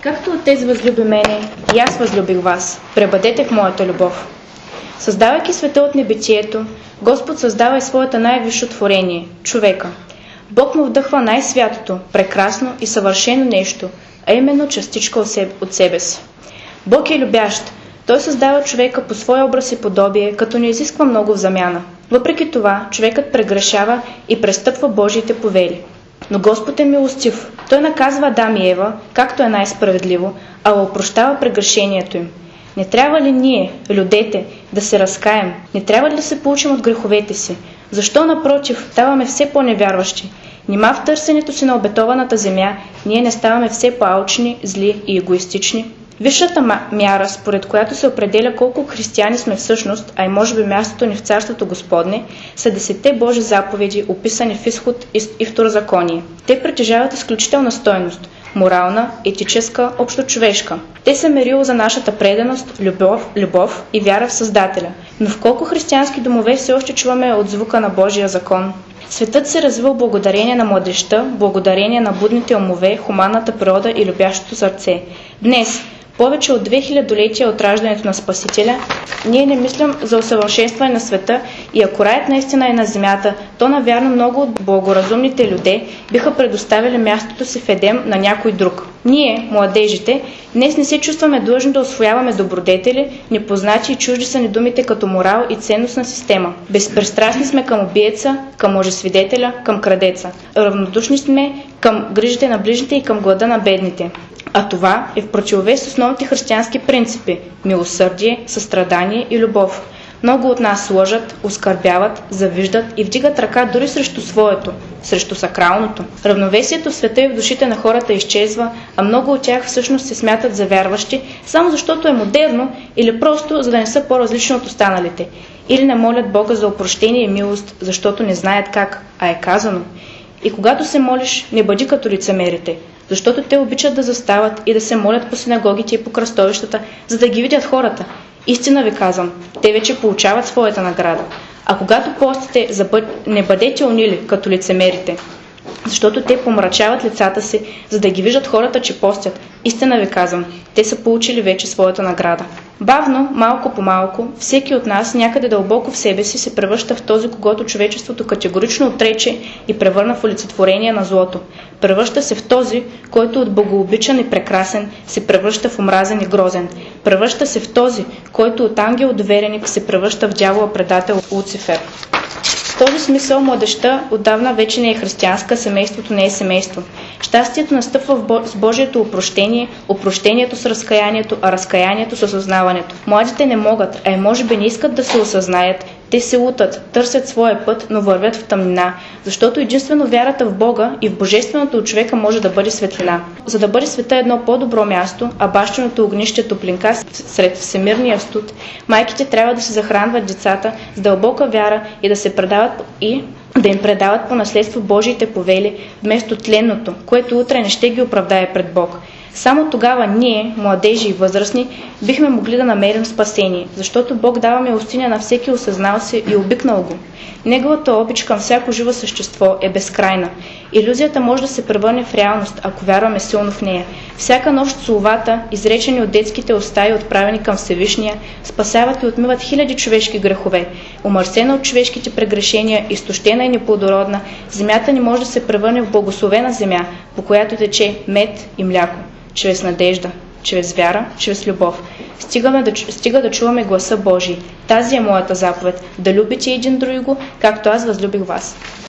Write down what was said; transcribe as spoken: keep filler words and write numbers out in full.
Както Отец възлюби мене, и аз възлюбих вас. Пребъдете в моята любов. Създавайки света от небитието, Господ създава и своята най-висше творение – човека. Бог му вдъхва най-святото, прекрасно и съвършено нещо, а именно частичка от себе си. Бог е любящ. Той създава човека по своя образ и подобие, като не изисква много в замяна. Въпреки това, човекът прегрешава и престъпва Божиите повели. Но Господ е милостив. Той наказва Адам и Ева, както е най-справедливо, а опрощава прегрешението им. Не трябва ли ние, людете, да се разкаем? Не трябва ли да се получим от греховете си? Защо, напротив, ставаме все по-невярващи? Нима в търсенето си на обетованата земя ние не ставаме все по-алчни, зли и егоистични? Висшата мяра, според която се определя колко християни сме всъщност, а и може би мястото ни в Царството Господне, са десетте Божи заповеди, описани в Изход и Второзаконие. Те притежават изключителна стойност – морална, етическа, общочовешка. Те са мерило за нашата преданост, любов, любов и вяра в Създателя. Но в колко християнски домове все още чуваме от звука на Божия закон? Светът се развил благодарение на младежта, благодарение на будните умове, хуманната природа и любящото сърце. Днес, повече от две хилядолетия от раждането на Спасителя, ние не мислим за усъвършенстване на света и ако раят наистина е на земята, то навярно много от благоразумните люди биха предоставили мястото си в Едем на някой друг. Ние, младежите, днес не се чувстваме длъжни да усвояваме добродетели, непознати и чужди са ни думите като морал и ценностна система. Безпристрастни сме към убиеца, към лъжесвидетеля, към крадеца. Равнодушни сме към грижите на ближните и към глада на бедните. А това е в противовес с основните християнски принципи – милосърдие, състрадание и любов. Много от нас лъжат, оскърбяват, завиждат и вдигат ръка дори срещу своето, срещу сакралното. Равновесието в света и в душите на хората изчезва, а много от тях всъщност се смятат за вярващи, само защото е модерно или просто за да не са по-различни от останалите. Или не молят Бога за опрощение и милост, защото не знаят как, а е казано. И когато се молиш, не бъди като лицемерите, защото те обичат да застават и да се молят по синагогите и по кръстовищата, за да ги видят хората. Истина ви казвам, те вече получават своята награда. А когато постите, не бъдете унили като лицемерите, защото те помрачават лицата си, за да ги виждат хората, че постят. Истина ви казвам, те са получили вече своята награда. Бавно, малко по малко, всеки от нас някъде дълбоко в себе си се превръща в този, когото човечеството категорично отрече и превърна в олицетворение на злото. Превръща се в този, който от богообичан и прекрасен се превръща в омразен и грозен. Превръща се в този, който от ангел довереник се превръща в дявола предател Луцифер. В този смисъл младежта отдавна вече не е християнска, семейството не е семейство. Щастието настъпва с Божието опрощение, опрощението с разкаянието, а разкаянието с осъзнаването. Младите не могат, а и може би не искат да се осъзнаят. Те се лутат, търсят своя път, но вървят в тъмнина, защото единствено вярата в Бога и в Божественото от човека може да бъде светлина. За да бъде света едно по-добро място, а бащиното огнище топлинка сред всемирния студ, майките трябва да се захранват децата с дълбока вяра и да се предават и да им предават по наследство Божиите повели, вместо тленното, което утре не ще ги оправдае пред Бог. Само тогава ние, младежи и възрастни, бихме могли да намерим спасение, защото Бог дава милостиня на всеки осъзнал се и обикнал го. Неговата обич към всяко живо същество е безкрайна. Илюзията може да се превърне в реалност, ако вярваме силно в нея. Всяка нощ словата, изречени от детските уста и отправени към Всевишния, спасяват и отмиват хиляди човешки грехове. Умърсена от човешките прегрешения, изтощена и неплодородна, земята ни може да се превърне в благословена земя, по която тече мед и мляко, чрез надежда, чрез вяра, чрез любов. Стигаме да, стига да чуваме гласа Божий. Тази е моята заповед, да любите един друго, както аз възлюбих вас.